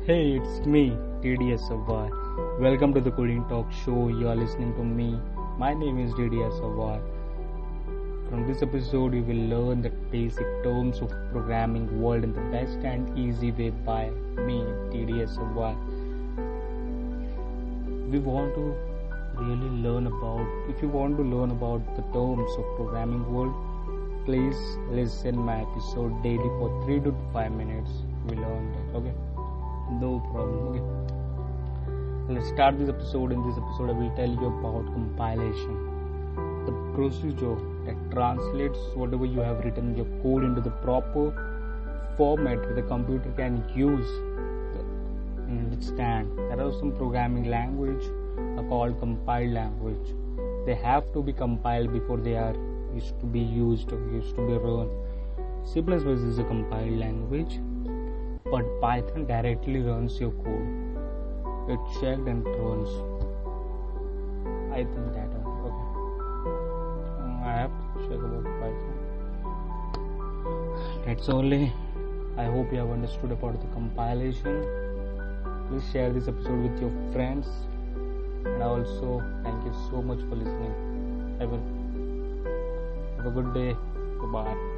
Hey, it's me, DDS Sawar. Welcome to the Coding Talk Show. You are listening to me. My name is DDS Sawar. From this episode, you will learn the basic terms of programming world in the best and easy way by me, DDS Sawar. We want to really learn about. If you want to learn about the terms of programming world, please listen my episode daily for 3 to 5 minutes. We learn that. Okay. No problem. Okay. Let's start this episode. In this episode, I will tell you about compilation, the procedure that translates whatever you have written your code into the proper format where the computer can use and understand. There are some programming language called compiled language. They have to be compiled before they are used to be used or used to be run. C++ is a compiled language, but Python directly runs your code. It checked and runs. I think that okay. I have to check about Python. That's only. I hope you have understood about the compilation. Please share this episode with your friends, and also thank you so much for listening. Have a good day. Bye bye.